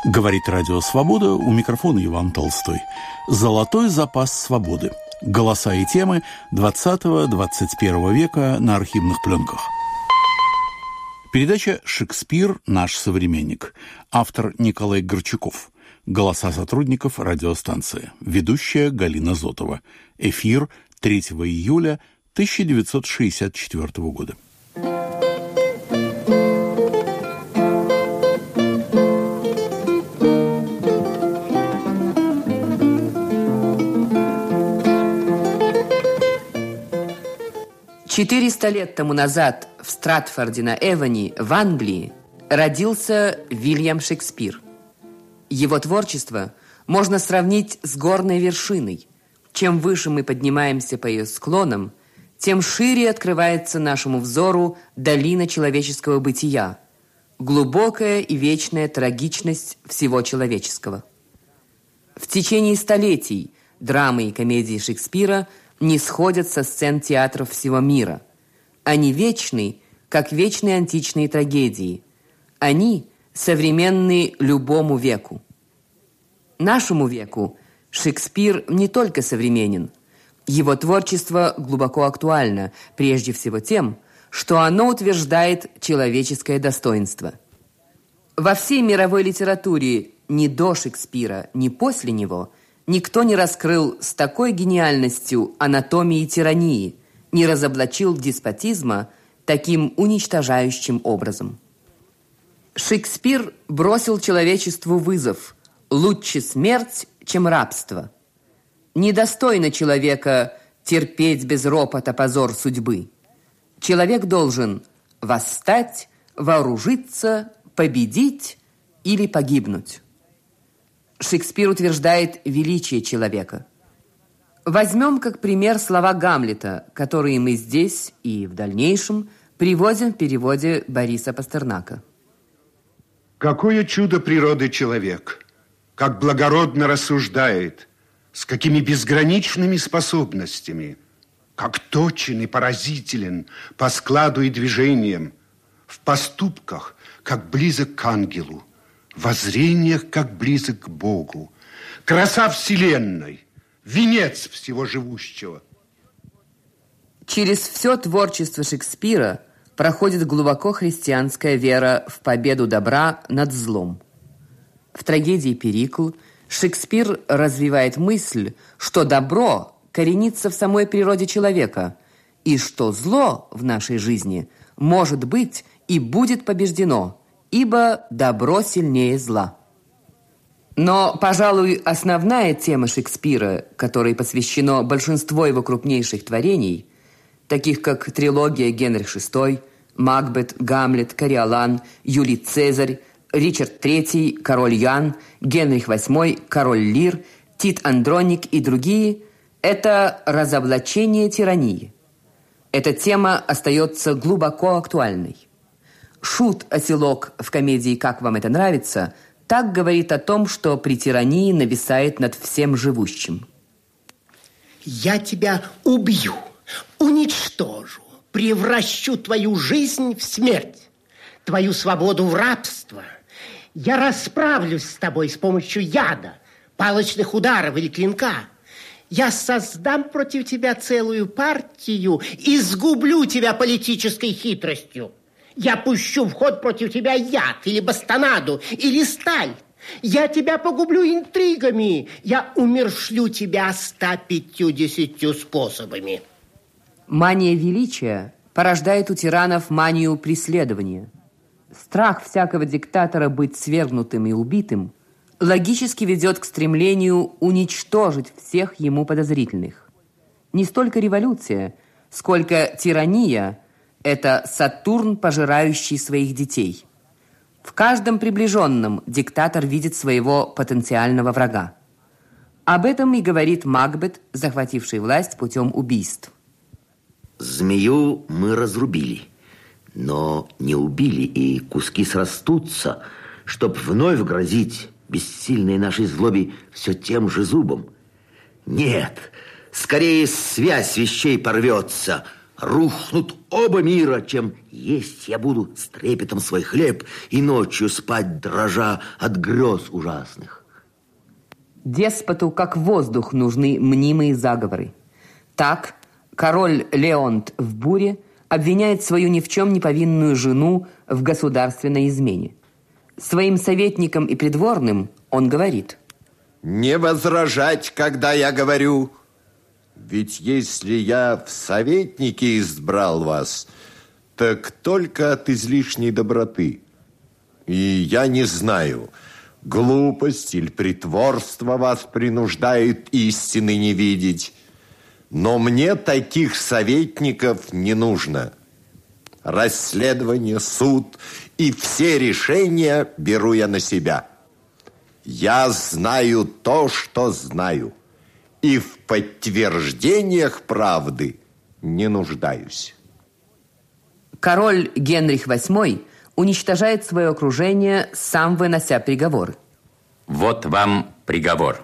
Говорит Радио Свобода, у микрофона Иван Толстой. Золотой запас свободы. Голоса и темы 20-21 века на архивных пленках. Передача «Шекспир. Наш современник». Автор Николай Горчаков. Голоса сотрудников радиостанции. Ведущая Галина Зотова. Эфир 3 июля 1964 года. «400 лет тому назад в Стратфорде на Эвоне, в Англии, родился Вильям Шекспир. Его творчество можно сравнить с горной вершиной. Чем выше мы поднимаемся по ее склонам, тем шире открывается нашему взору долина человеческого бытия, глубокая и вечная трагичность всего человеческого. В течение столетий драмы и комедии Шекспира не сходят со сцен театров всего мира. Они вечны, как вечные античные трагедии. Они современны любому веку. Нашему веку Шекспир не только современен. Его творчество глубоко актуально, прежде всего тем, что оно утверждает человеческое достоинство. Во всей мировой литературе ни до Шекспира, ни после него никто не раскрыл с такой гениальностью анатомии тирании, не разоблачил деспотизма таким уничтожающим образом. Шекспир бросил человечеству вызов: лучше смерть, чем рабство. Недостойно человека терпеть без ропота позор судьбы. Человек должен восстать, вооружиться, победить или погибнуть. Шекспир утверждает величие человека. Возьмем как пример слова Гамлета, которые мы здесь и в дальнейшем приводим в переводе Бориса Пастернака. Какое чудо природы человек! Как благородно рассуждает, с какими безграничными способностями, как точен и поразителен по складу и движениям, в поступках, как близок к ангелу, в воззрениях, как близок к Богу. Краса вселенной, венец всего живущего. Через все творчество Шекспира проходит глубоко христианская вера в победу добра над злом. В трагедии «Перикл» Шекспир развивает мысль, что добро коренится в самой природе человека, и что зло в нашей жизни может быть и будет побеждено, ибо добро сильнее зла. Но, пожалуй, основная тема Шекспира, которой посвящено большинство его крупнейших творений, таких как трилогия «Генрих VI», «Макбет», «Гамлет», «Кориолан», «Юлий Цезарь», «Ричард III», «Король Ян», «Генрих VIII», «Король Лир», «Тит Андроник» и другие – это разоблачение тирании. Эта тема остается глубоко актуальной. Шут-оселок в комедии «Как вам это нравится» так говорит о том, что при тирании нависает над всем живущим. Я тебя убью, уничтожу, превращу твою жизнь в смерть, твою свободу в рабство. Я расправлюсь с тобой с помощью яда, палочных ударов или клинка. Я создам против тебя целую партию и сгублю тебя политической хитростью. Я пущу в ход против тебя яд или бастонаду, или сталь. Я тебя погублю интригами. Я умершлю тебя 150 способами. Мания величия порождает у тиранов манию преследования. Страх всякого диктатора быть свергнутым и убитым логически ведет к стремлению уничтожить всех ему подозрительных. Не столько революция, сколько тирания – это Сатурн, пожирающий своих детей. В каждом приближенном диктатор видит своего потенциального врага. Об этом и говорит Макбет, захвативший власть путем убийств. Змею мы разрубили, но не убили, и куски срастутся, чтоб вновь грозить бессильной нашей злобе все тем же зубом. Нет, скорее связь вещей порвется, рухнут оба мира, чем есть я буду с трепетом свой хлеб и ночью спать, дрожа от грез ужасных. Деспоту, как воздух, нужны мнимые заговоры. Так, король Леонт в буре обвиняет свою ни в чем не повинную жену в государственной измене. Своим советникам и придворным он говорит: «Не возражать, когда я говорю, ведь если я в советники избрал вас, так только от излишней доброты. И я не знаю, глупость или притворство вас принуждает истины не видеть, но мне таких советников не нужно. Расследование, суд и все решения беру я на себя. Я знаю то, что знаю, и в подтверждениях правды не нуждаюсь». Король Генрих VIII уничтожает свое окружение, сам вынося приговоры. Вот вам приговор.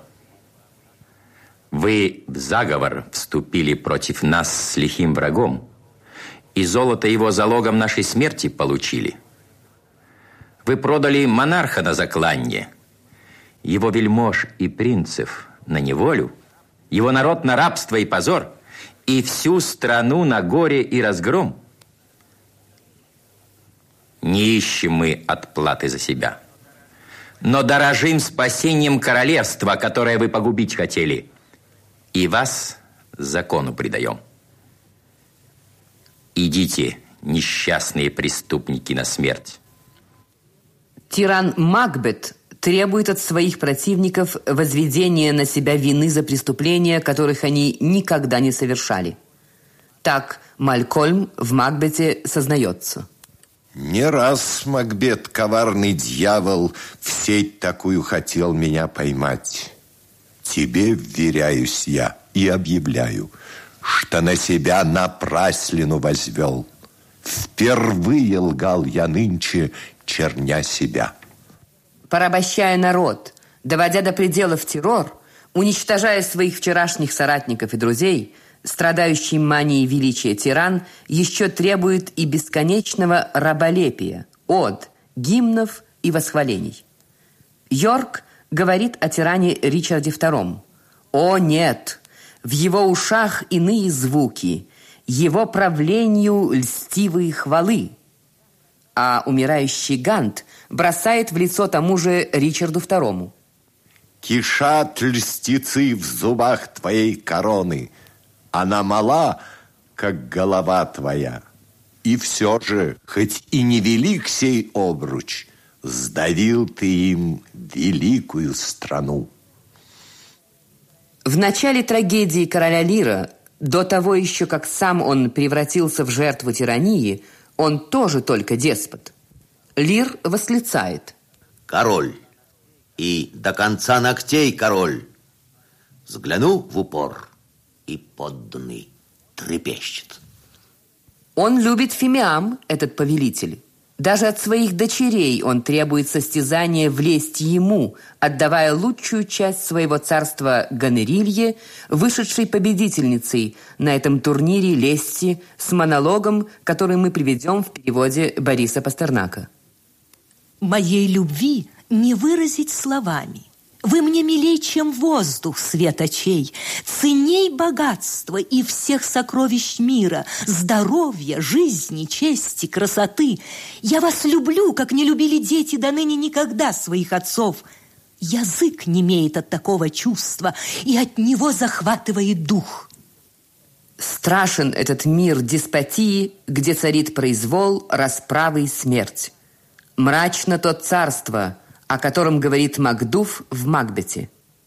Вы в заговор вступили против нас с лихим врагом, и золото его залогом нашей смерти получили. Вы продали монарха на закланье, его вельмож и принцев на неволю, его народ на рабство и позор, и всю страну на горе и разгром. Не ищем мы отплаты за себя, но дорожим спасением королевства, которое вы погубить хотели, и вас закону предаем. Идите, несчастные преступники, на смерть. Тиран Макбет требует от своих противников возведения на себя вины за преступления, которых они никогда не совершали. Так Малькольм в Макбете сознается: «Не раз, Макбет, коварный дьявол, в сеть такую хотел меня поймать. Тебе вверяюсь я и объявляю, что на себя напраслину возвел. Впервые лгал я нынче, черня себя». Порабощая народ, доводя до пределов террор, уничтожая своих вчерашних соратников и друзей, страдающий манией величия тиран еще требует и бесконечного раболепия, од, гимнов и восхвалений. Йорк говорит о тиране Ричарде II. О, нет! В его ушах иные звуки, его правлению льстивые хвалы. А умирающий Гант бросает в лицо тому же Ричарду II: «Кишат льстецы в зубах твоей короны. Она мала, как голова твоя. И все же, хоть и невелик сей обруч, сдавил ты им великую страну». В начале трагедии короля Лира, до того еще, как сам он превратился в жертву тирании, он тоже только деспот. Лир восклицает: «Король, и до конца ногтей король. Взгляну в упор, и подданный трепещет». Он любит фимиам, этот повелитель. Даже от своих дочерей он требует состязания влезть ему, отдавая лучшую часть своего царства Гонорилье, вышедшей победительницей на этом турнире лести с монологом, который мы приведем в переводе Бориса Пастернака. «Моей любви не выразить словами. Вы мне милей, чем воздух, свет очей, ценней богатства и всех сокровищ мира, здоровья, жизни, чести, красоты. Я вас люблю, как не любили дети до ныне никогда своих отцов. Язык немеет от такого чувства, и от него захватывает дух». Страшен этот мир деспотии, где царит произвол, расправа и смерть. Мрачно то царство, о котором говорит Макдуф в Макбете.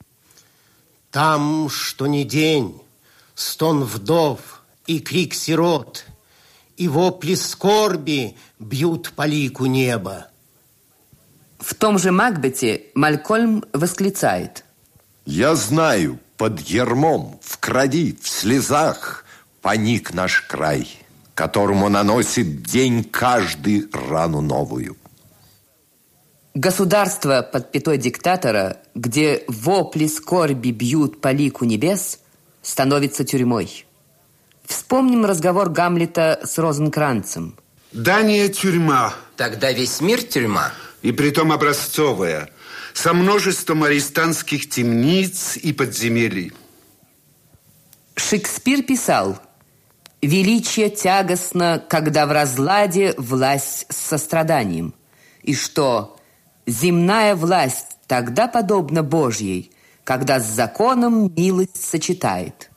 Там, что ни день, стон вдов и крик сирот, и вопли скорби бьют по лику неба. В том же Макбете Малькольм восклицает: «Я знаю, под ярмом, в крови, в слезах поник наш край, которому наносит день каждый рану новую». Государство под пятой диктатора, где вопли скорби бьют по лику небес, становится тюрьмой. Вспомним разговор Гамлета с Розенкранцем. Дания – тюрьма. Тогда весь мир тюрьма. И притом образцовая, со множеством арестантских темниц и подземелий. Шекспир писал: «Величие тягостно, когда в разладе власть с состраданием», и что земная власть тогда подобна Божьей, когда с законом милость сочетает.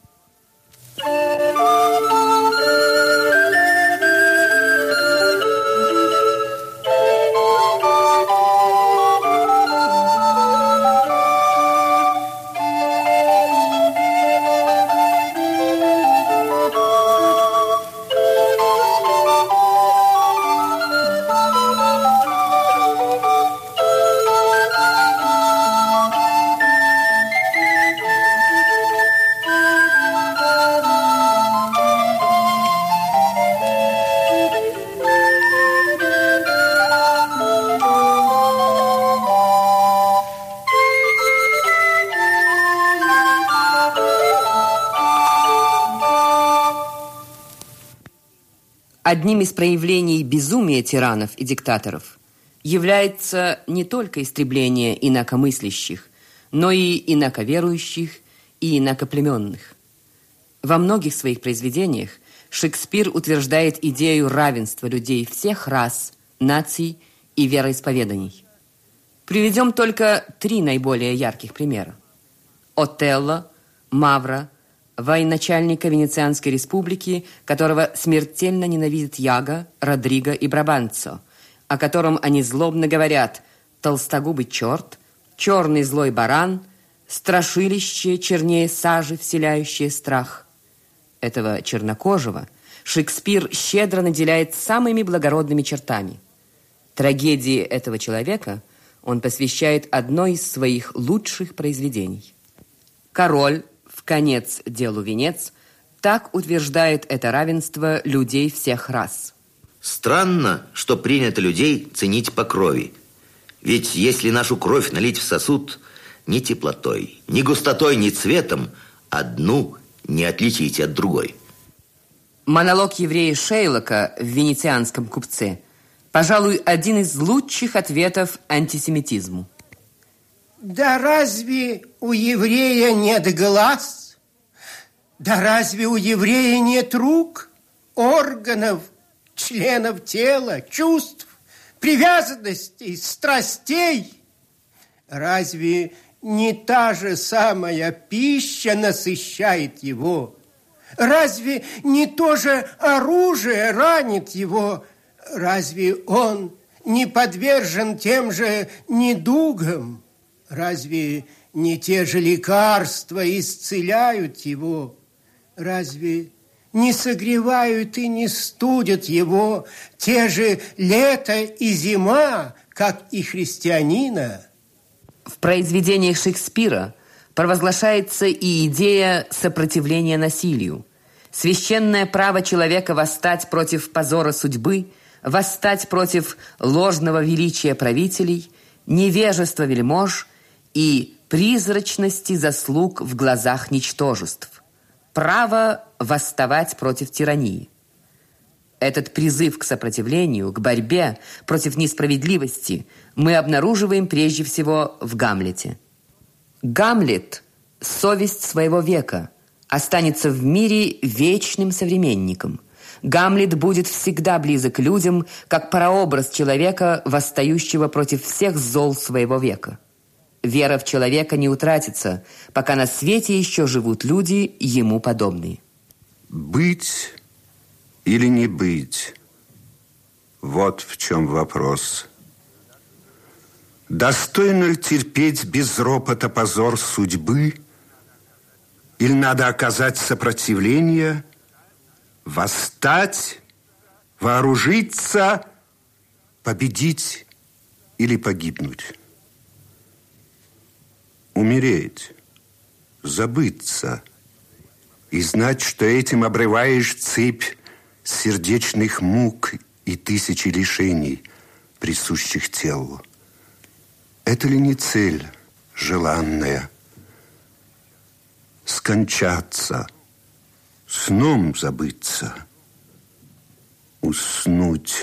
Одним из проявлений безумия тиранов и диктаторов является не только истребление инакомыслящих, но и инаковерующих и инакоплеменных. Во многих своих произведениях Шекспир утверждает идею равенства людей всех рас, наций и вероисповеданий. Приведем только 3 наиболее ярких примера. Отелло, Мавра, военачальника Венецианской республики, которого смертельно ненавидят Яго, Родриго и Брабанцо, о котором они злобно говорят: толстогубый черт, черный злой баран, страшилище чернее сажи, вселяющее страх. Этого чернокожего Шекспир щедро наделяет самыми благородными чертами. Трагедии этого человека он посвящает одной из своих лучших произведений. Король в «Конец делу венец» так утверждает это равенство людей всех рас. Странно, что принято людей ценить по крови. Ведь если нашу кровь налить в сосуд, ни теплотой, ни густотой, ни цветом одну не отличите от другой. Монолог еврея Шейлока в «Венецианском купце» пожалуй, один из лучших ответов антисемитизму. Да разве у еврея нет глаз? Да разве у еврея нет рук, органов, членов тела, чувств, привязанностей, страстей? Разве не та же самая пища насыщает его? Разве не то же оружие ранит его? Разве он не подвержен тем же недугам? Разве не те же лекарства исцеляют его? Разве не согревают и не студят его те же лето и зима, как и христианина? В произведениях Шекспира провозглашается и идея сопротивления насилию. Священное право человека восстать против позора судьбы, восстать против ложного величия правителей, невежества вельмож и призрачности заслуг в глазах ничтожеств. Право восставать против тирании. Этот призыв к сопротивлению, к борьбе против несправедливости мы обнаруживаем прежде всего в Гамлете. Гамлет, совесть своего века, останется в мире вечным современником. Гамлет будет всегда близок к людям, как прообраз человека, восстающего против всех зол своего века. Вера в человека не утратится, пока на свете еще живут люди, ему подобные. Быть или не быть? Вот в чем вопрос. Достойно ли терпеть без ропота позор судьбы? Или надо оказать сопротивление, восстать, вооружиться, победить или погибнуть? Умереть, забыться и знать, что этим обрываешь цепь сердечных мук и тысячи лишений, присущих телу. Это ли не цель желанная? Скончаться, Сном забыться, уснуть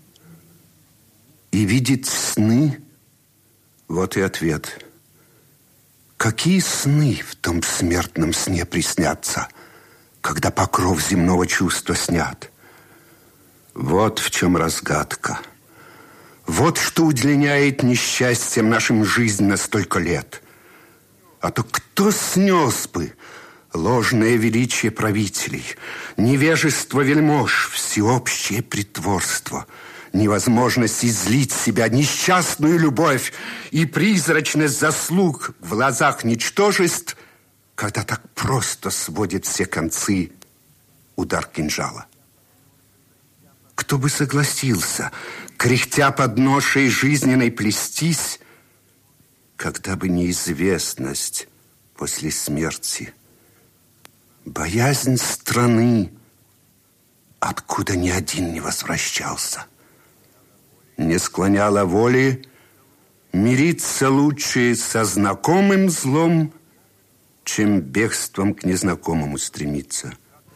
и видеть сны. Вот и ответ. Какие сны в том смертном сне приснятся, когда покров земного чувства снят? Вот в чем разгадка. Вот что удлиняет несчастьем нашим жизнь на столько лет. А то кто снес бы ложное величие правителей, невежество вельмож, всеобщее притворство, невозможность излить себя, несчастную любовь и призрачность заслуг в глазах ничтожеств, когда так просто сводит все концы удар кинжала? Кто бы согласился, кряхтя под ношей жизненной плестись, когда бы неизвестность после смерти, боязнь страны, откуда ни один не возвращался, не склоняла воли мириться лучше со знакомым злом, чем бегством к незнакомому стремиться.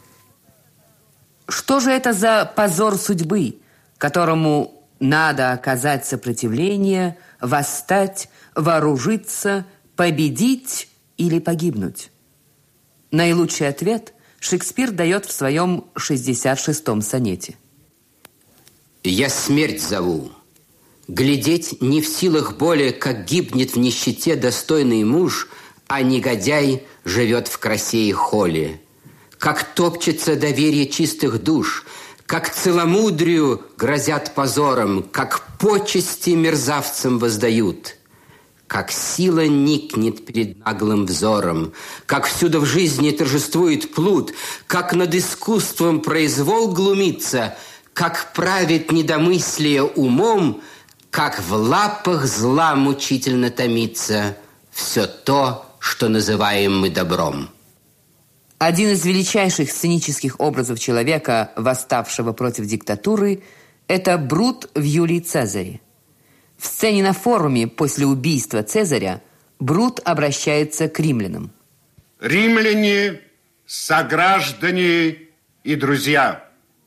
Что же это за позор судьбы, которому надо оказать сопротивление, восстать, вооружиться, победить или погибнуть? Наилучший ответ Шекспир дает в своем 66-м сонете. «Я смерть зову. Глядеть не в силах более, как гибнет в нищете достойный муж, а негодяй живет в красе и холе. Как топчется доверие чистых душ, как целомудрию грозят позором, как почести мерзавцам воздают, как сила никнет перед наглым взором, как всюду в жизни торжествует плут, как над искусством произвол глумится, как правит недомыслие умом, как в лапах зла мучительно томится все то, что называем мы добром». Один из величайших сценических образов человека, восставшего против диктатуры, это Брут в Юлии Цезаре. В сцене на форуме после убийства Цезаря Брут обращается к римлянам. Римляне, сограждане и друзья,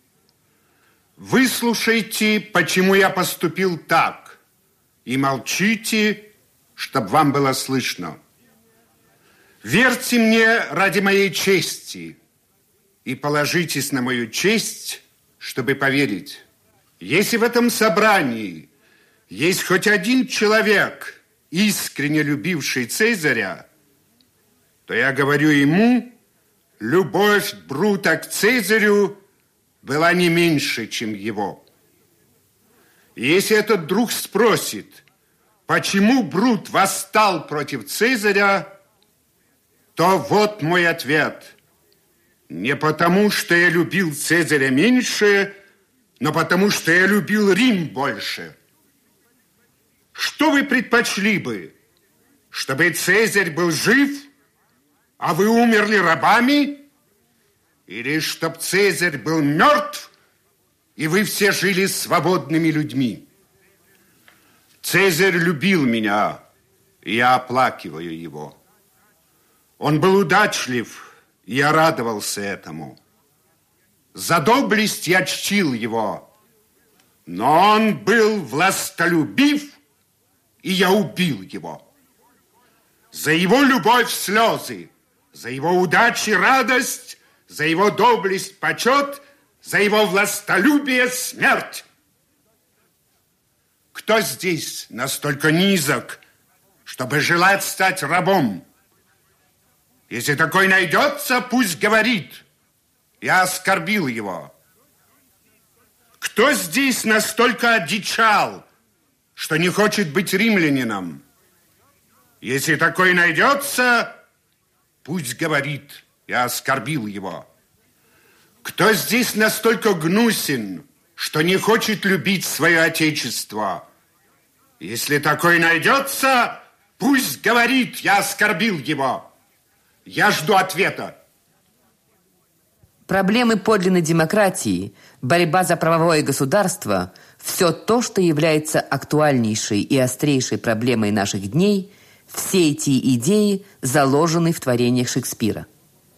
выслушайте, почему я поступил так, и молчите, чтобы вам было слышно. Верьте мне ради моей чести и положитесь на мою честь, чтобы поверить. Если в этом собрании есть хоть один человек, искренне любивший Цезаря, то я говорю ему, любовь Брута к Цезарю была не меньше, чем его. Если этот друг спросит, почему Брут восстал против Цезаря, то вот мой ответ. Не потому, что я любил Цезаря меньше, но потому, что я любил Рим больше. Что вы предпочли бы? Чтобы Цезарь был жив, а вы умерли рабами? Или чтоб Цезарь был мертв, и вы все жили свободными людьми? Цезарь любил меня, и я оплакиваю его. Он был удачлив, и я радовался этому. За доблесть я чтил его, но он был властолюбив, и я убил его. За его любовь слезы, за его удачи радость, за его доблесть почет, за его властолюбие смерть. Кто здесь настолько низок, чтобы желать стать рабом? Если такой найдется, пусть говорит. Я оскорбил его. Кто здесь настолько одичал, что не хочет быть римлянином? Если такой найдется, пусть говорит. Я оскорбил его. Кто здесь настолько гнусен, что не хочет любить свое отечество? Если такой найдется, пусть говорит. Я оскорбил его. Я жду ответа. Проблемы подлинной демократии, борьба за правовое государство – все то, что является актуальнейшей и острейшей проблемой наших дней, все эти идеи заложены в творениях Шекспира.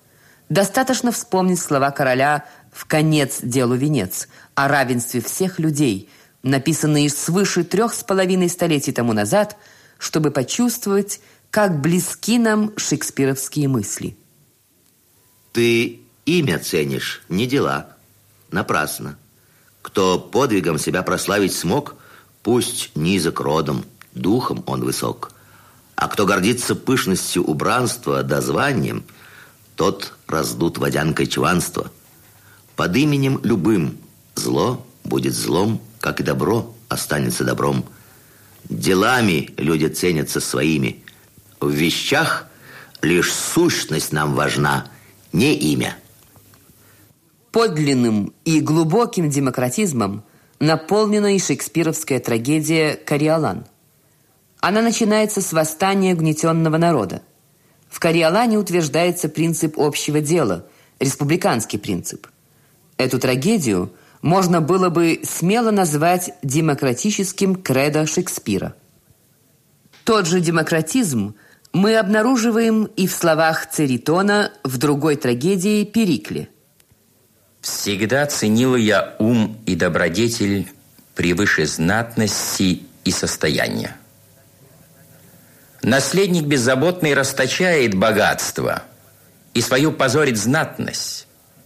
Достаточно вспомнить слова короля «в конец делу венец» о равенстве всех людей, написанные свыше 3,5 столетий тому назад, чтобы почувствовать, как близки нам шекспировские мысли. Ты имя ценишь, не дела. Напрасно. Кто подвигом себя прославить смог, пусть низок родом, духом он высок. А кто гордится пышностью убранства да званием, тот раздут водянкой чванства. Под именем любым зло будет злом, как и добро останется добром. Делами люди ценятся своими. В вещах лишь сущность нам важна, не имя. Подлинным и глубоким демократизмом наполнена и шекспировская трагедия «Кориолан». Она начинается с восстания гнетенного народа. В «Кориолане» утверждается принцип общего дела, республиканский принцип. Эту трагедию можно было бы смело назвать демократическим кредо Шекспира. Тот же демократизм мы обнаруживаем и в словах Церетона в другой трагедии «Перикле». «Всегда ценила я ум и добродетель превыше знатности и состояния. Наследник беззаботный расточает богатство и свою позорит знатность,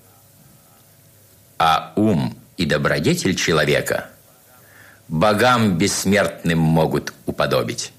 а ум и добродетель человека богам бессмертным могут уподобить».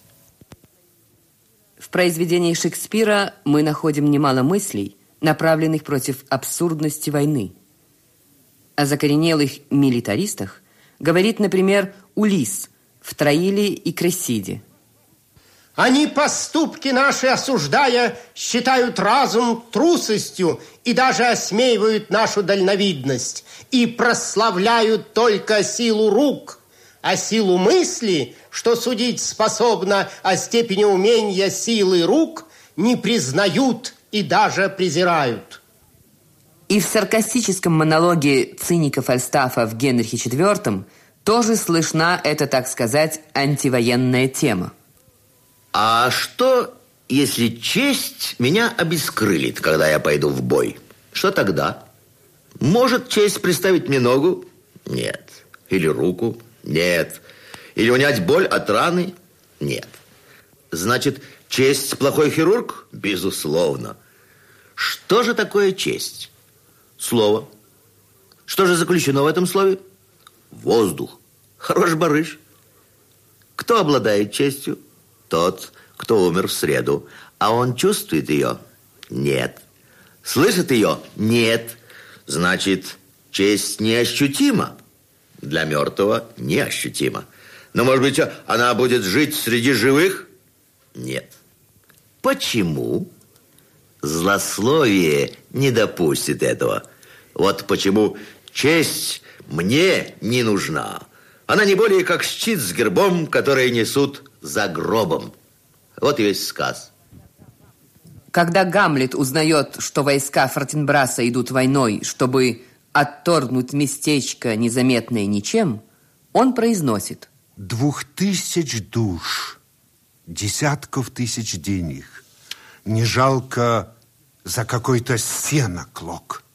В произведении Шекспира мы находим немало мыслей, направленных против абсурдности войны. О закоренелых милитаристах говорит, например, Улисс в «Троиле и Крессиде». Они поступки наши, осуждая, считают разум трусостью и даже осмеивают нашу дальновидность и прославляют только силу рук, а силу мысли, что судить способна о степени умения силы рук, не признают и даже презирают. И в саркастическом монологе циника Фальстафа в Генрихе IV тоже слышна эта, так сказать, антивоенная тема. А что, если честь меня обескрылит, когда я пойду в бой? Что тогда? Может честь приставить мне ногу? Нет. Или руку? Нет. Или унять боль от раны? Нет. Значит, честь плохой хирург? Безусловно. Что же такое честь? Слово. Что же заключено в этом слове? Воздух. Хорош барыш. Кто обладает честью? Тот, кто умер в среду. А он чувствует ее? Нет. Слышит ее? Нет. Значит, честь неощутима. Для мертвого неощутима. Но, может быть, она будет жить среди живых? Нет. Почему? Злословие не допустит этого. Вот почему честь мне не нужна. Она не более как щит с гербом, который несут за гробом. Вот и весь сказ. Когда Гамлет узнает, что войска Фортенбраса идут войной, чтобы отторгнуть местечко, незаметное ничем, он произносит: 2000 душ, десятков тысяч денег. Не жалко за какой-то сено клок.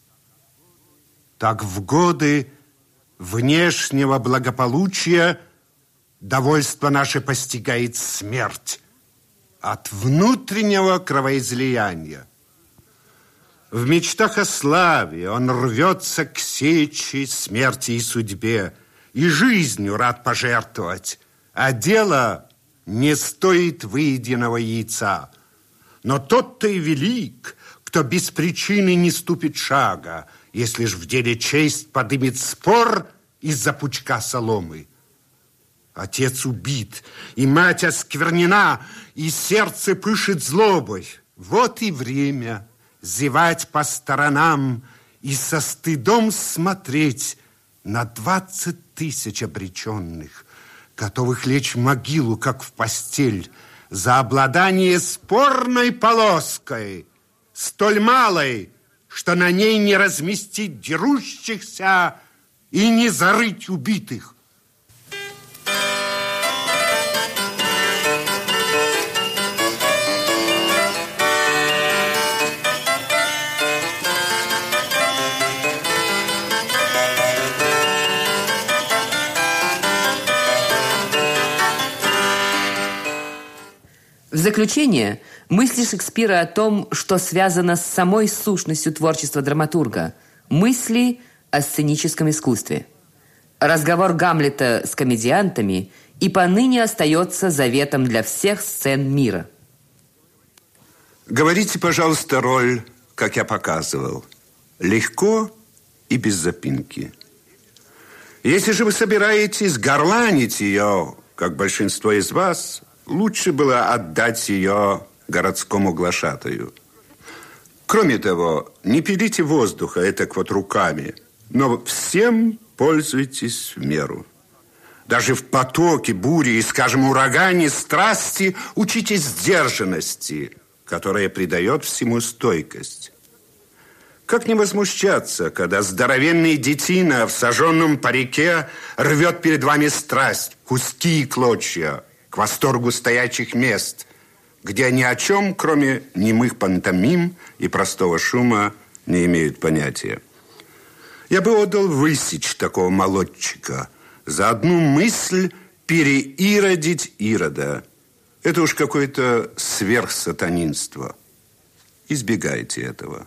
Так в годы внешнего благополучия довольство наше постигает смерть от внутреннего кровоизлияния. В мечтах о славе он рвется к сечи, смерти и судьбе, и жизнью рад пожертвовать, а дело не стоит выеденного яйца. Но тот-то и велик, кто без причины не ступит шага, если ж в деле честь подымет спор из-за пучка соломы. Отец убит, и мать осквернена, и сердце пышет злобой. Вот и время зевать по сторонам и со стыдом смотреть на 20 тысяч обреченных, готовых лечь в могилу, как в постель, за обладание спорной полоской, столь малой, что на ней не разместить дерущихся и не зарыть убитых. В заключение, мысли Шекспира о том, что связано с самой сущностью творчества драматурга, мысли о сценическом искусстве. Разговор Гамлета с комедиантами и поныне остается заветом для всех сцен мира. Говорите, пожалуйста, роль, как я показывал. Легко и без запинки. Если же вы собираетесь горланить ее, как большинство из вас, лучше было отдать ее городскому глашатаю. Кроме того, не пилите воздуха этак вот руками, но всем пользуйтесь в меру. Даже в потоке, буре и, скажем, урагане страсти учитесь сдержанности, которая придает всему стойкость. Как не возмущаться, когда здоровенный детина в сожженном парике рвет перед вами страсть, куски и клочья, к восторгу стоячих мест, где ни о чем, кроме немых пантомим и простого шума, не имеют понятия. Я бы отдал высечь такого молодчика за одну мысль переиродить Ирода. Это уж какое-то сверхсатанинство. Избегайте этого.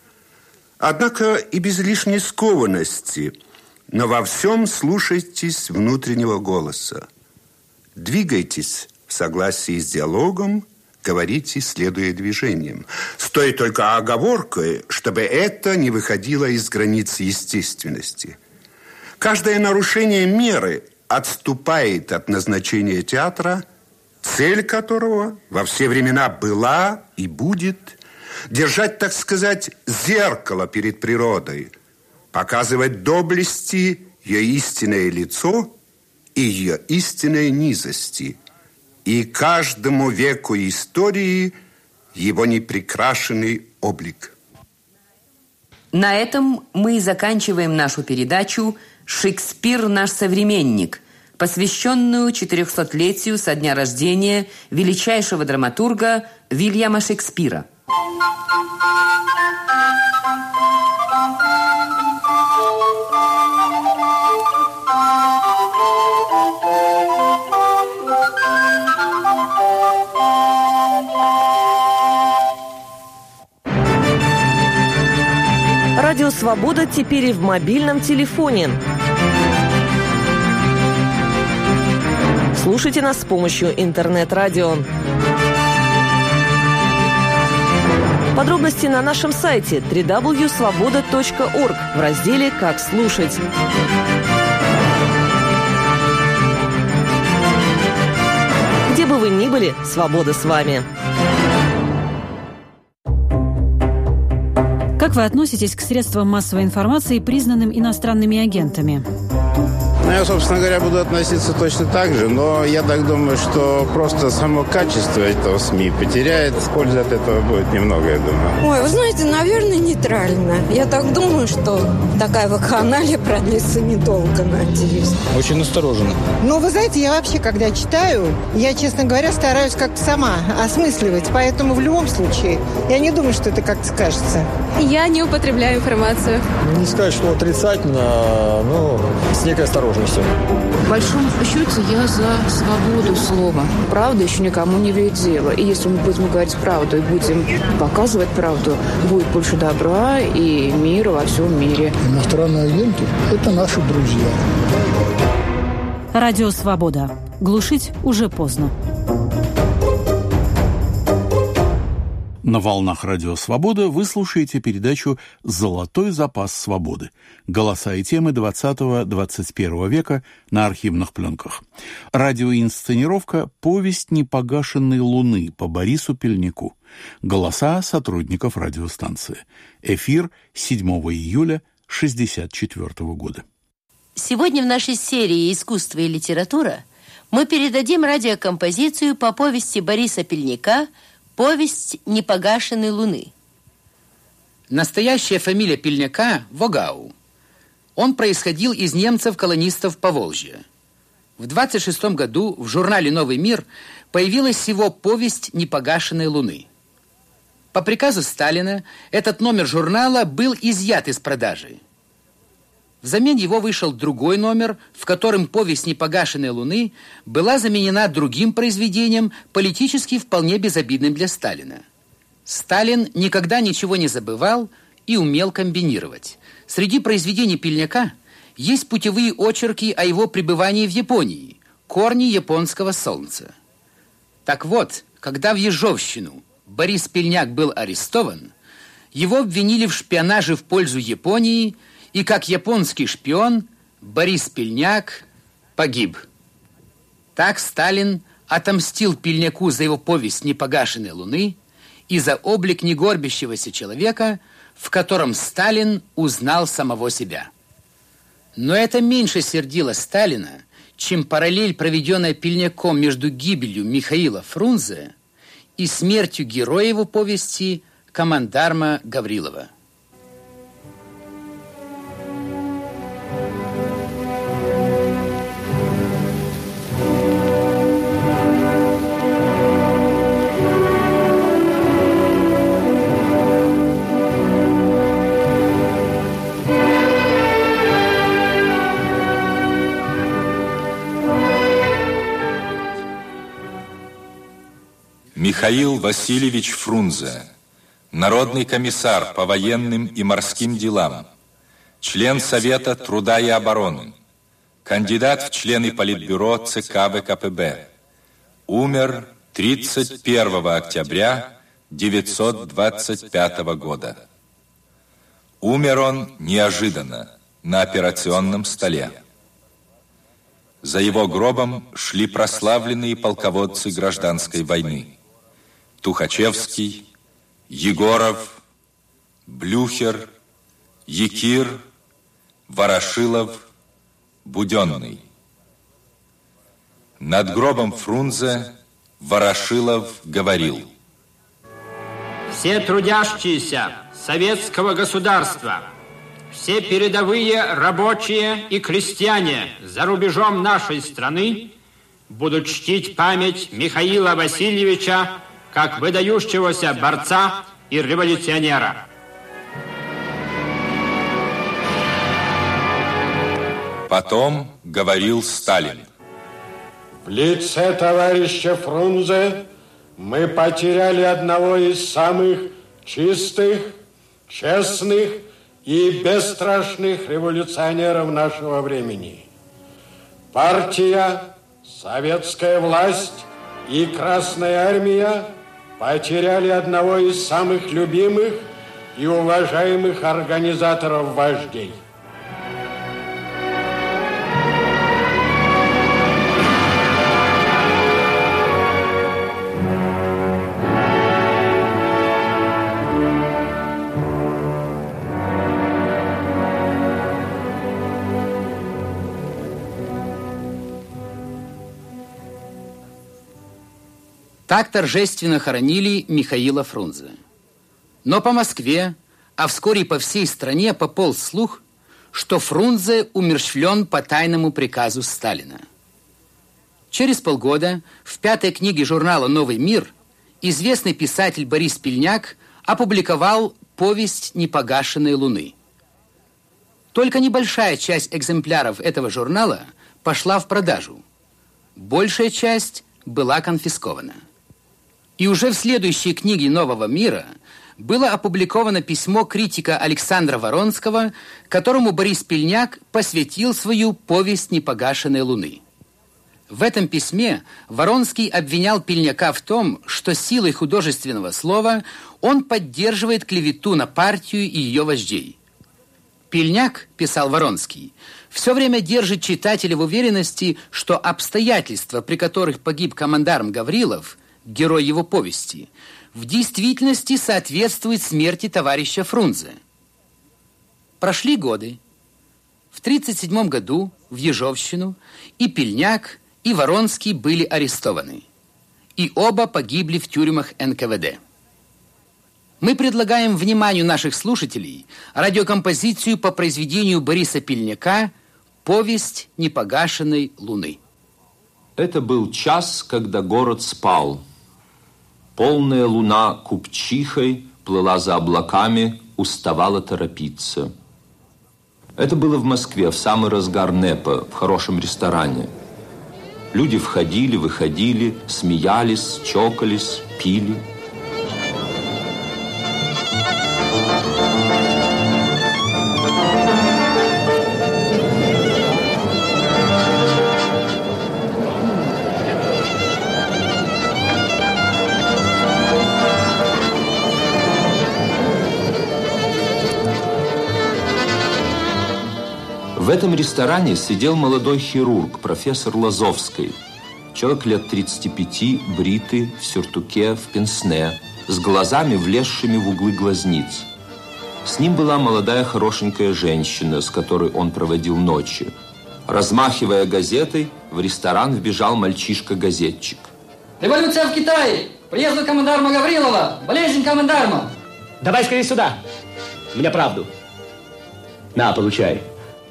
Однако и без лишней скованности, но во всем слушайтесь внутреннего голоса. Двигайтесь в согласии с диалогом, говорите, следуя движениям. С той только оговоркой, чтобы это не выходило из границ естественности. Каждое нарушение меры отступает от назначения театра, цель которого во все времена была и будет держать, так сказать, зеркало перед природой, показывать доблести ее истинное лицо и ее истинной низости, и каждому веку истории его неприкрашенный облик. На этом мы и заканчиваем нашу передачу «Шекспир – наш современник», посвященную 400-летию со дня рождения величайшего драматурга Вильяма Шекспира. Радио «Свобода» теперь и в мобильном телефоне. Слушайте нас с помощью интернет-радио. Подробности на нашем сайте www.svoboda.org в разделе «Как слушать». Где бы вы ни были, свобода с вами. Как вы относитесь к средствам массовой информации, признанным иностранными агентами? Я, собственно говоря, буду относиться точно так же, но я так думаю, что просто само качество этого СМИ потеряет, пользы от этого будет немного, я думаю. Ой, вы знаете, наверное, нейтрально. Я так думаю, что такая вакханалия продлится недолго, надеюсь. Очень настороженно. Ну, вы знаете, я вообще, когда читаю, я, честно говоря, стараюсь как-то сама осмысливать, поэтому в любом случае я не думаю, что это как-то скажется. Я не употребляю информацию. Не сказать, что отрицательно, но с некой осторожностью. В большом счете я за свободу слова. Правда еще никому не имеет дела. И если мы будем говорить правду и будем показывать правду, будет больше добра и мира во всем мире. Иностранные агенты – это наши друзья. Радио «Свобода». Глушить уже поздно. На волнах Радио «Свобода» вы слушаете передачу «Золотой запас свободы». Голоса и темы 20-21 века на архивных пленках. Радиоинсценировка «Повесть непогашенной луны» по Борису Пельнику. Голоса сотрудников радиостанции. Эфир 7 июля 1964 года. Сегодня в нашей серии «Искусство и литература» мы передадим радиокомпозицию по повести Бориса Пельника «Повесть непогашенной луны». Настоящая фамилия Пельника – Вогау. Он происходил из немцев-колонистов Поволжья. В 26 году в журнале «Новый мир» появилась его повесть «Непогашенной луны». По приказу Сталина этот номер журнала был изъят из продажи. Взамен его вышел другой номер, в котором повесть «Непогашенной луны» была заменена другим произведением, политически вполне безобидным для Сталина. Сталин никогда ничего не забывал и умел комбинировать. Среди произведений Пельняка есть путевые очерки о его пребывании в Японии, корни японского солнца. Так вот, когда в Ежовщину Борис Пельняк был арестован, его обвинили в шпионаже в пользу Японии, и как японский шпион Борис Пельняк погиб. Так Сталин отомстил Пельняку за его повесть «Непогашенной луны» и за облик негорбящегося человека, в котором Сталин узнал самого себя. Но это меньше сердило Сталина, чем параллель, проведенная Пельняком между гибелью Михаила Фрунзе и смертью героя его повести командарма Гаврилова. Михаил Васильевич Фрунзе, народный комиссар по военным и морским делам, член Совета труда и обороны, кандидат в члены Политбюро ЦК ВКПБ, умер 31 октября 1925 года. Умер он неожиданно на операционном столе. За его гробом шли прославленные полководцы гражданской войны: Тухачевский, Егоров, Блюхер, Якир, Ворошилов, Буденный. Над гробом Фрунзе Ворошилов говорил: «Все трудящиеся советского государства, все передовые рабочие и крестьяне за рубежом нашей страны будут чтить память Михаила Васильевича как выдающегося борца и революционера». Потом говорил Сталин: в лице товарища Фрунзе мы потеряли одного из самых чистых, честных и бесстрашных революционеров нашего времени. Партия, советская власть и Красная армия потеряли одного из самых любимых и уважаемых организаторов вождей. Так торжественно хоронили Михаила Фрунзе. Но по Москве, а вскоре по всей стране пополз слух, что Фрунзе умерщвлен по тайному приказу Сталина. Через полгода в 5-й книге журнала «Новый мир» известный писатель Борис Пельняк опубликовал повесть «Непогашенной луны». Только небольшая часть экземпляров этого журнала пошла в продажу. Большая часть была конфискована. И уже в следующей книге «Нового мира» было опубликовано письмо критика Александра Воронского, которому Борис Пельняк посвятил свою повесть «Непогашенной луны». В этом письме Воронский обвинял Пельняка в том, что силой художественного слова он поддерживает клевету на партию и ее вождей. Пельняк, писал Воронский, все время держит читателя в уверенности, что обстоятельства, при которых погиб командарм Гаврилов, герой его повести, в действительности соответствуют смерти товарища Фрунзе. Прошли годы. В 1937 году в Ежовщину и Пельняк, и Воронский были арестованы. И оба погибли в тюрьмах НКВД. Мы предлагаем вниманию наших слушателей радиокомпозицию по произведению Бориса Пельняка «Повесть непогашенной луны». Это был час, когда город спал. Полная луна купчихой плыла за облаками, уставала торопиться. Это было в Москве, в самый разгар НЭПа, в хорошем ресторане. Люди входили, выходили, смеялись, чокались, пили. В этом ресторане сидел молодой хирург, профессор Лазовский. Человек лет 35, бритый, в сюртуке, в пенсне, с глазами, влезшими в углы глазниц. С ним была молодая хорошенькая женщина, с которой он проводил ночи. Размахивая газетой, в ресторан вбежал мальчишка-газетчик. Революция в Китае! Приезд командарма Гаврилова! Болезнь командарма! Давай скорее сюда! Мне правду. На, получай.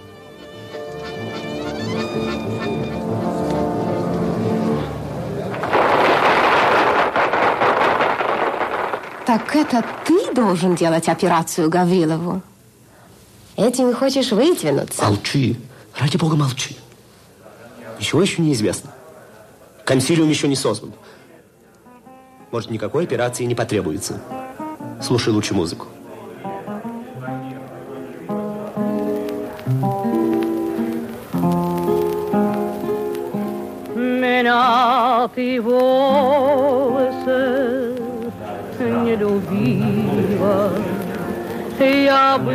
Так это ты должен делать операцию Гаврилову? Этим хочешь выдвинуться? Молчи. Ради бога, молчи. Ничего еще не известно. Консилиум еще не создан. Может, никакой операции не потребуется. Слушай лучше музыку. Меня ты волосы не любила, я бы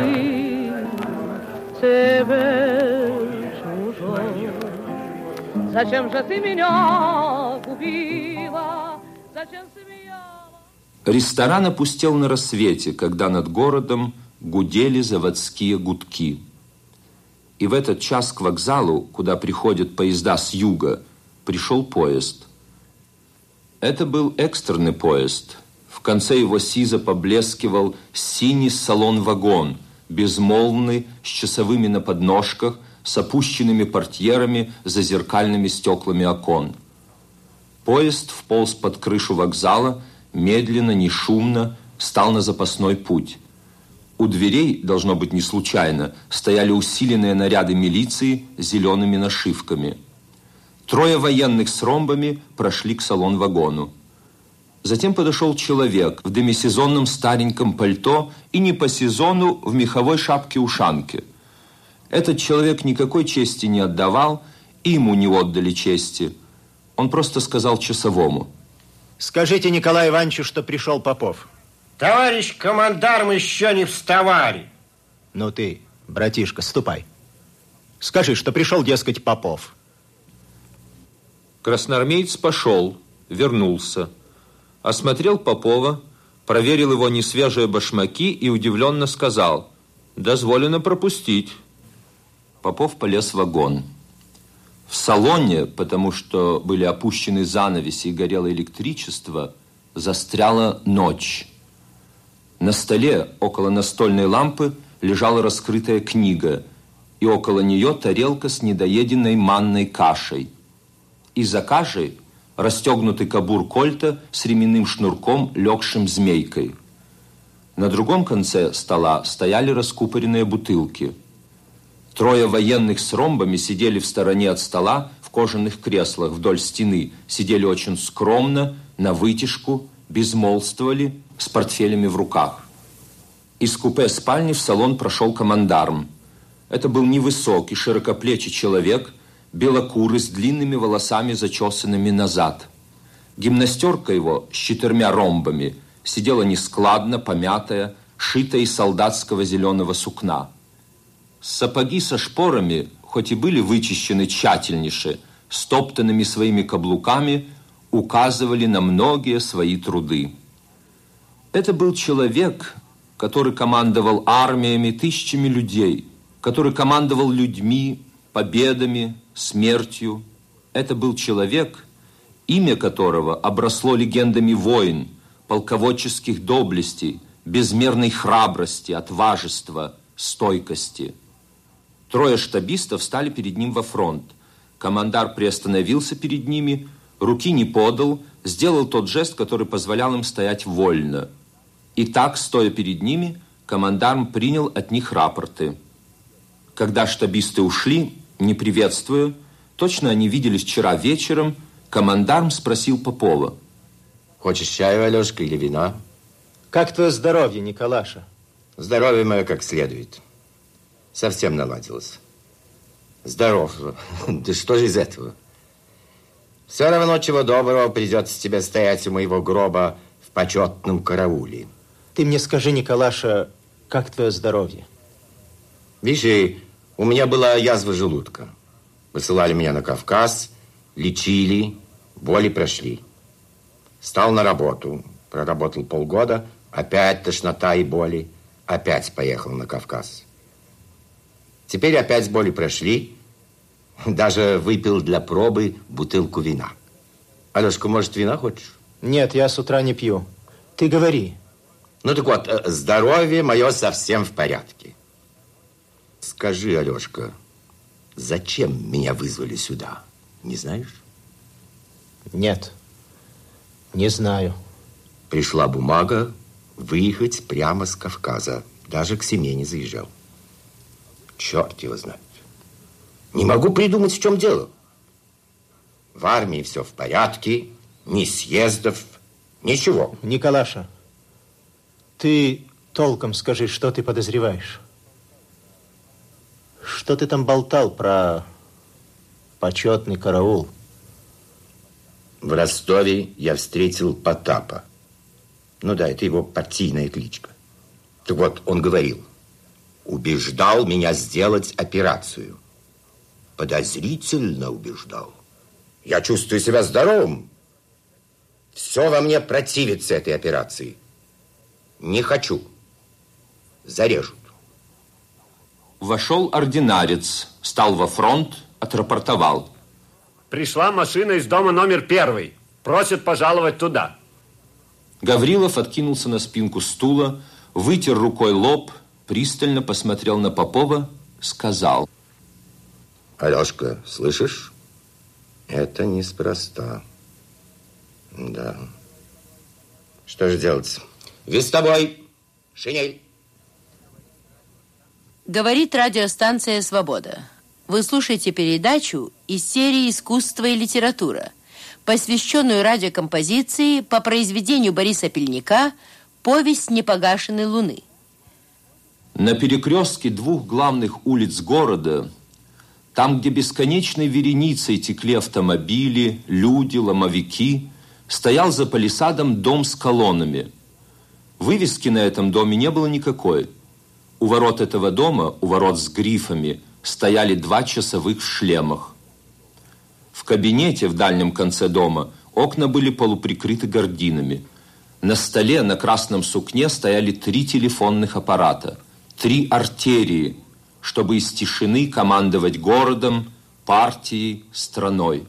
тебе чужой. Зачем же ты меня губила? Зачем смеяла? Ресторан опустел на рассвете, когда над городом гудели заводские гудки. И в этот час к вокзалу, куда приходят поезда с юга, пришел поезд. Это был экстренный поезд. В конце его сизо поблескивал синий салон-вагон, безмолвный, с часовыми на подножках, с опущенными портьерами за зеркальными стеклами окон. Поезд вполз под крышу вокзала, медленно, не шумно, стал на запасной путь. У дверей, должно быть не случайно, стояли усиленные наряды милиции с зелеными нашивками. 3 военных с ромбами прошли к салон-вагону. Затем подошел человек в демисезонном стареньком пальто и не по сезону в меховой шапке-ушанке. Этот человек никакой чести не отдавал, и ему не отдали чести. Он просто сказал часовому: скажите Николаю Ивановичу, что пришел Попов. Товарищ командарм, еще не вставали. Ну ты, братишка, ступай. Скажи, что пришел, дескать, Попов. Красноармеец пошел, вернулся. Осмотрел Попова, проверил его несвежие башмаки и удивленно сказал: дозволено пропустить. Попов полез в вагон. В салоне, потому что были опущены занавеси и горело электричество, застряла ночь. На столе около настольной лампы лежала раскрытая книга, и около нее тарелка с недоеденной манной кашей. И за кашей расстегнутый кобур кольта с ременным шнурком, легшим змейкой. На другом конце стола стояли раскупоренные бутылки. 3 военных с ромбами сидели в стороне от стола в кожаных креслах вдоль стены, сидели очень скромно, навытяжку, безмолвствовали, с портфелями в руках. Из купе спальни в салон прошел командарм. Это был невысокий, широкоплечий человек, белокурый, с длинными волосами, зачесанными назад. Гимнастерка его с 4 ромбами сидела нескладно, помятая, шитая из солдатского зеленого сукна. Сапоги со шпорами, хоть и были вычищены тщательнейше, стоптанными своими каблуками, указывали на многие свои труды. Это был человек, который командовал армиями, тысячами людей, который командовал людьми, победами, смертью. Это был человек, имя которого обросло легендами войн, полководческих доблестей, безмерной храбрости, отважества, стойкости. 3 штабистов встали перед ним во фронт. Командар приостановился перед ними, руки не подал, сделал тот жест, который позволял им стоять вольно. И так, стоя перед ними, командарм принял от них рапорты. Когда штабисты ушли, не приветствуя, точно они виделись вчера вечером, командарм спросил Попова. Хочешь чаю, Алешка, или вина? Как твое здоровье, Николаша? Здоровье мое как следует. Совсем наладилось. Здоров. Да что же из этого? Все равно, чего доброго, придется тебе стоять у моего гроба в почетном карауле. Ты мне скажи, Николаша, как твое здоровье? Видишь, у меня была язва желудка. Высылали меня на Кавказ, лечили, боли прошли. Стал на работу, проработал полгода, опять тошнота и боли, опять поехал на Кавказ. Теперь опять боли прошли, даже выпил для пробы бутылку вина. Алешка, может, вина хочешь? Нет, я с утра не пью. Ты говори. Ну так вот, здоровье мое совсем в порядке. Скажи, Алешка, зачем меня вызвали сюда? Не знаешь? Нет, не знаю. Пришла бумага выехать прямо с Кавказа. Даже к семье не заезжал. Черт его знает. Не могу придумать, в чем дело. В армии все в порядке, ни съездов, ничего. Николаша, ты толком скажи, что ты подозреваешь? Что ты там болтал про почетный караул? В Ростове я встретил Потапа. Ну да, это его партийная кличка. Так вот, он говорил, убеждал меня сделать операцию. Подозрительно убеждал. Я чувствую себя здоровым. Все во мне противится этой операции. Не хочу. Зарежут. Вошел ординарец, стал во фронт, отрапортовал. Пришла машина из дома номер 1. Просят пожаловать туда. Гаврилов откинулся на спинку стула, вытер рукой лоб, пристально посмотрел на Попова, сказал. Алешка, слышишь? Это неспроста. Да. Что же делать? Вестовой, шинель. Говорит радиостанция «Свобода». Вы слушаете передачу из серии «Искусство и литература», посвященную радиокомпозиции по произведению Бориса Пельника «Повесть непогашенной луны». На перекрестке двух главных улиц города, там, где бесконечной вереницей текли автомобили, люди, ломовики, стоял за палисадом дом с колоннами. Вывески на этом доме не было никакой. У ворот этого дома, у ворот с грифами, стояли 2 часовых в шлемах. В кабинете в дальнем конце дома окна были полуприкрыты гардинами. На столе на красном сукне стояли 3 телефонных аппарата, 3 артерии, чтобы из тишины командовать городом, партией, страной.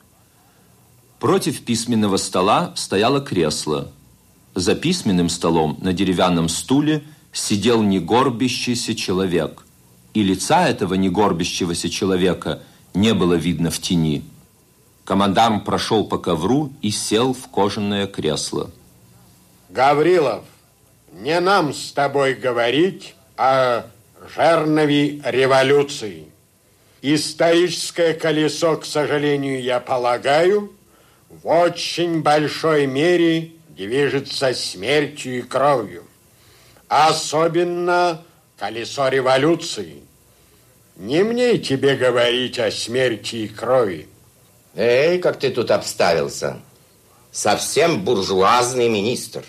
Против письменного стола стояло кресло. За письменным столом на деревянном стуле сидел негорбящийся человек, и лица этого негорбящегося человека не было видно в тени. Командарм прошел по ковру и сел в кожаное кресло. Гаврилов, не нам с тобой говорить о жернове революции. Историческое колесо, к сожалению, я полагаю, в очень большой мере движется смертью и кровью. Особенно колесо революции. Не мне тебе говорить о смерти и крови. Эй, как ты тут обставился. Совсем буржуазный министр.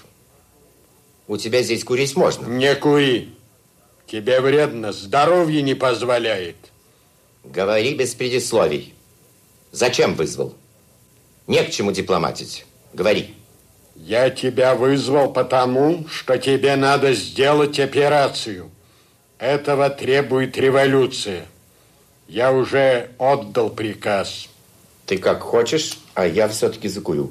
У тебя здесь курить можно? Не кури. Тебе вредно, здоровье не позволяет. Говори без предисловий. Зачем вызвал? Не к чему дипломатить. Говори. Я тебя вызвал потому, что тебе надо сделать операцию. Этого требует революция. Я уже отдал приказ. Ты как хочешь, а я все-таки закурю.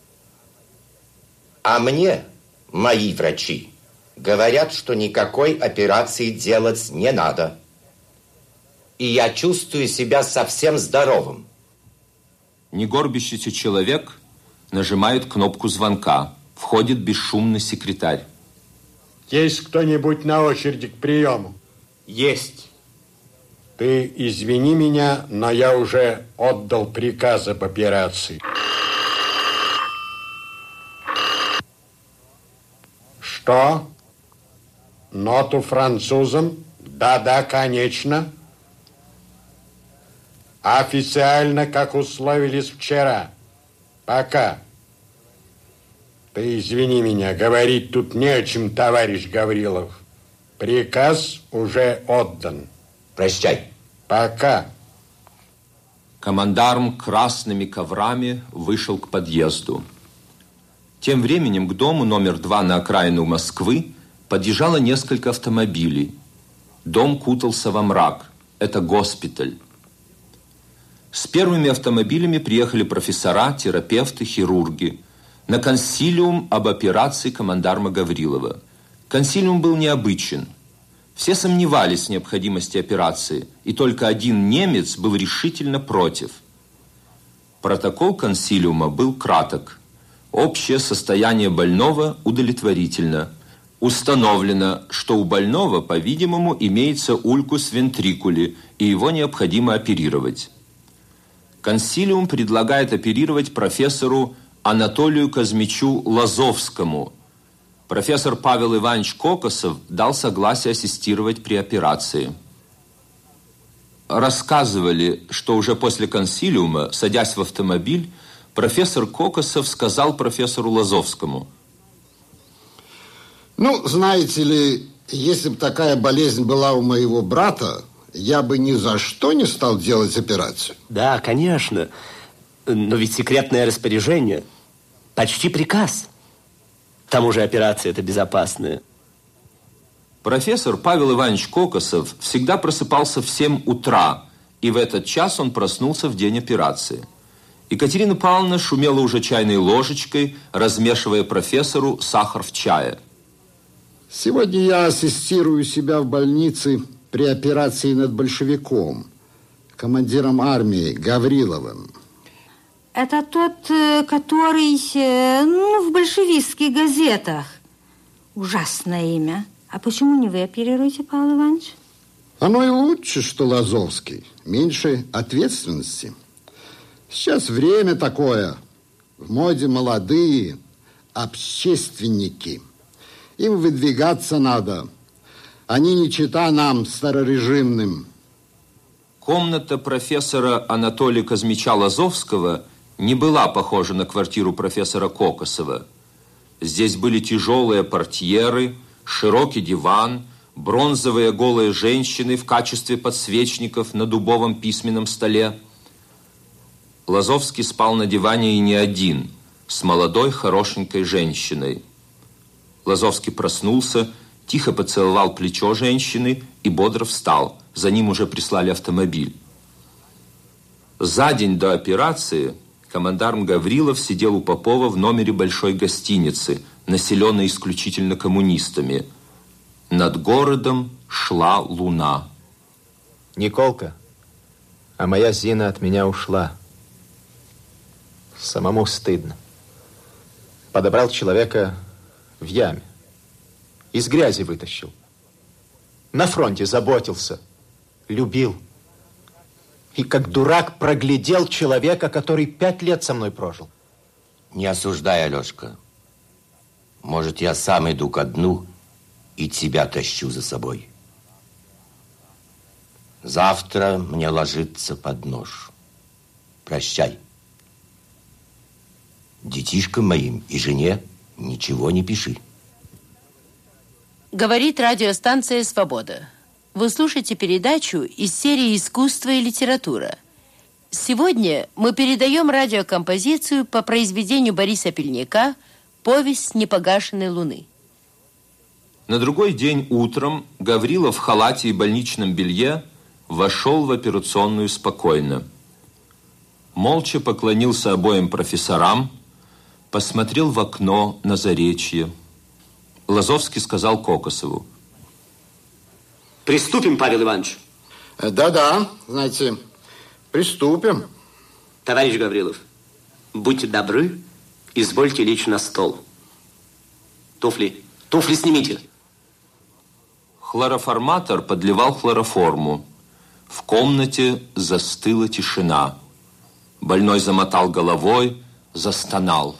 А мне мои врачи говорят, что никакой операции делать не надо. И я чувствую себя совсем здоровым. Негорбящийся человек нажимает кнопку звонка. Входит бесшумный секретарь. Есть кто-нибудь на очереди к приему? Есть. Ты извини меня, но я уже отдал приказ об операции. Что? Ноту французам? Да, конечно. Официально, как условились вчера. Пока. Ты извини меня, говорить тут не о чем, товарищ Гаврилов. Приказ уже отдан. Прощай. Пока. Командарм красными коврами вышел к подъезду. Тем временем к дому номер 2 на окраину Москвы подъезжало несколько автомобилей. Дом кутался во мрак. Это госпиталь. С первыми автомобилями приехали профессора, терапевты, хирурги на консилиум об операции командарма Гаврилова. Консилиум был необычен. Все сомневались в необходимости операции, и только один немец был решительно против. Протокол консилиума был краток. Общее состояние больного удовлетворительно. Установлено, что у больного, по-видимому, имеется улькус вентрикули, и его необходимо оперировать. Консилиум предлагает оперировать профессору Анатолию Казмичу Лазовскому. Профессор Павел Иванович Кокосов дал согласие ассистировать при операции. Рассказывали, что уже после консилиума, садясь в автомобиль, профессор Кокосов сказал профессору Лазовскому: Ну, знаете ли, если бы такая болезнь была у моего брата, я бы ни за что не стал делать операцию. Да, конечно. Но ведь секретное распоряжение, почти приказ. К тому же операция это безопасная. Профессор Павел Иванович Кокосов всегда просыпался в 7 утра, и в этот час он проснулся в день операции. Екатерина Павловна шумела уже чайной ложечкой, размешивая профессору сахар в чае. Сегодня я ассистирую себя в больнице при операции над большевиком, командиром армии Гавриловым. Это тот, который в большевистских газетах. Ужасное имя. А почему не вы оперируете, Павел Иванович? Оно и лучше, что Лазовский. Меньше ответственности. Сейчас время такое. В моде молодые общественники. Им выдвигаться надо. Они не чета нам, старорежимным. Комната профессора Анатолия Казмича Лазовского не была похожа на квартиру профессора Кокосова. Здесь были тяжелые портьеры, широкий диван, бронзовые голые женщины в качестве подсвечников на дубовом письменном столе. Лазовский спал на диване и не один, с молодой хорошенькой женщиной. Лазовский проснулся, тихо поцеловал плечо женщины и бодро встал. За ним уже прислали автомобиль. За день до операции командарм Гаврилов сидел у Попова в номере большой гостиницы, населенной исключительно коммунистами. Над городом шла луна. Николка, а моя Зина от меня ушла. Самому стыдно. Подобрал человека в яме. Из грязи вытащил. На фронте заботился. Любил. И как дурак проглядел человека, который 5 лет со мной прожил. Не осуждай, Алешка. Может, я сам иду ко дну и тебя тащу за собой. Завтра мне ложиться под нож. Прощай. Детишкам моим и жене ничего не пиши. Говорит радиостанция «Свобода». Вы слушаете передачу из серии «Искусство и литература». Сегодня мы передаем радиокомпозицию по произведению Бориса Пельника «Повесть непогашенной луны». На другой день утром Гаврилов в халате и больничном белье вошел в операционную спокойно. Молча поклонился обоим профессорам, посмотрел в окно на заречье. Лазовский сказал Кокосову: Приступим, Павел Иванович. Да-да, знаете, приступим. Товарищ Гаврилов, будьте добры, извольте лечь на стол. Туфли снимите. Хлороформатор подливал хлороформу. В комнате застыла тишина. Больной замотал головой, застонал.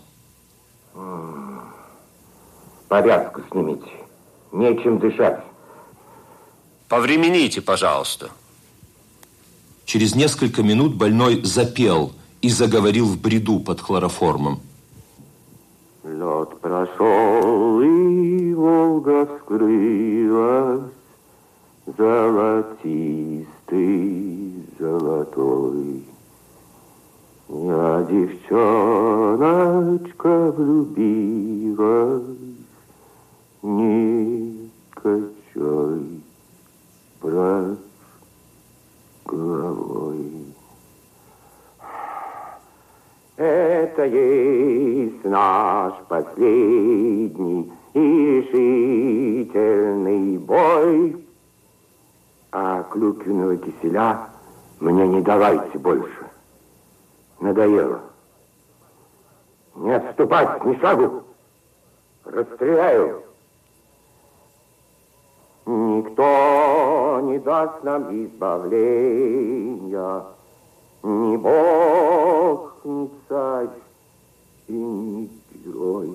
Повязку снимите. Нечем дышать. Повремените, пожалуйста. Через несколько минут больной запел и заговорил в бреду под хлороформом. Лед прошел, и Волга вскрылась, золотистый, золотой. Я, девчоночка, влюбилась, не качай, брат, головой. Это есть наш последний и решительный бой. А клюквенного киселя мне не давайте больше. Надоело. Не отступать ни шагу. Расстреляю. Никто не даст нам избавления. Ни Бог, ни царь и ни герой.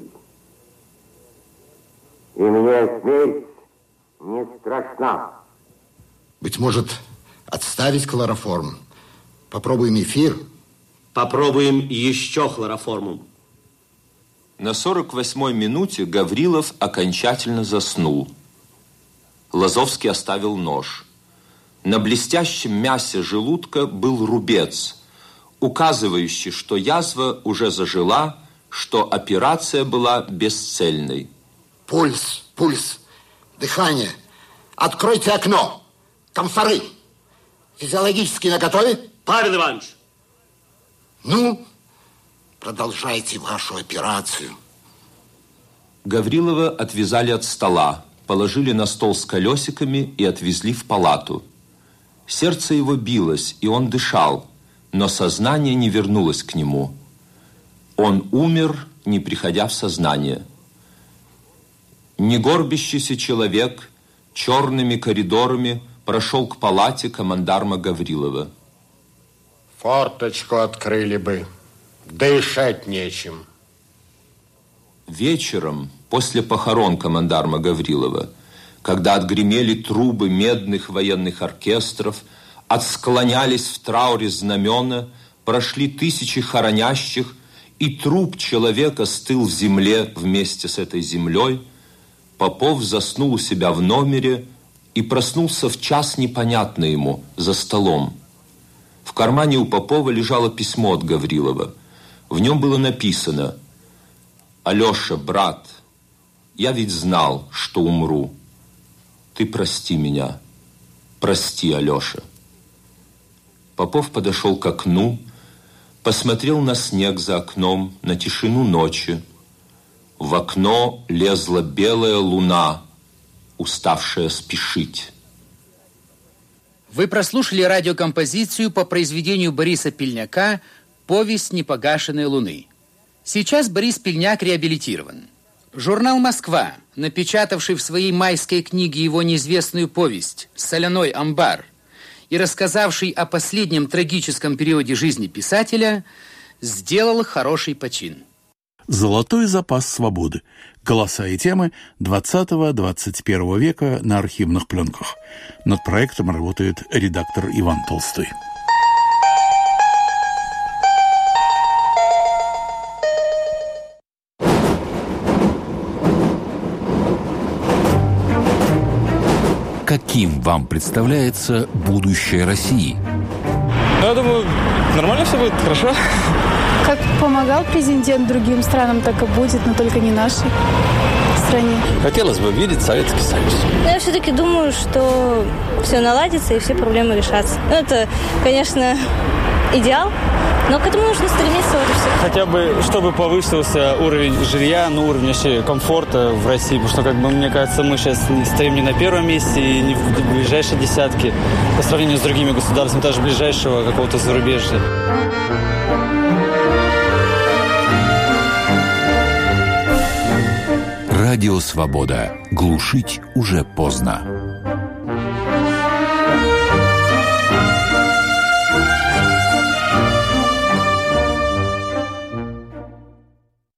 И мне смерть не страшна. Быть может, отставить хлороформ? Попробуем эфир? Попробуем еще хлороформу. На 48-й минуте Гаврилов окончательно заснул. Лазовский оставил нож. На блестящем мясе желудка был рубец, указывающий, что язва уже зажила, что операция была бесцельной. Пульс, дыхание. Откройте окно. Комфоры. Физиологически наготове? Павел Иванович. Ну, продолжайте вашу операцию. Гаврилова отвязали от стола, положили на стол с колесиками и отвезли в палату. Сердце его билось, и он дышал, но сознание не вернулось к нему. Он умер, не приходя в сознание. Негорбящийся человек черными коридорами прошел к палате командарма Гаврилова. Форточку открыли бы, дышать нечем. Вечером, после похорон командарма Гаврилова, когда отгремели трубы медных военных оркестров, отсклонялись в трауре знамена, прошли тысячи хоронящих, и труп человека стыл в земле вместе с этой землей, Попов заснул у себя в номере и проснулся в час непонятный ему, за столом. В кармане у Попова лежало письмо от Гаврилова. В нем было написано: «Алеша, брат, я ведь знал, что умру. Ты прости меня. Прости, Алеша». Попов подошел к окну, посмотрел на снег за окном, на тишину ночи. В окно лезла белая луна, уставшая спешить. Вы прослушали радиокомпозицию по произведению Бориса Пельняка «Повесть непогашенной луны». Сейчас Борис Пельняк реабилитирован. Журнал «Москва», напечатавший в своей майской книге его неизвестную повесть «Соляной амбар» и рассказавший о последнем трагическом периоде жизни писателя, сделал хороший почин. «Золотой запас свободы. Голоса и темы 20-21 века на архивных пленках». Над проектом работает редактор Иван Толстой. Каким вам представляется будущее России? Я думаю, нормально все будет, хорошо. Как помогал президент другим странам, так и будет, но только не нашей стране. Хотелось бы видеть Советский Союз. Но я все-таки думаю, что все наладится и все проблемы решатся. Ну, это, конечно, идеал, но к этому нужно стремиться. Вот и все. Хотя бы, чтобы повысился уровень жилья, уровень вообще комфорта в России. Потому что, мне кажется, мы сейчас стоим не на первом месте и не в ближайшей десятке по сравнению с другими государствами, даже ближайшего какого-то зарубежья. Радио «Свобода». Глушить уже поздно.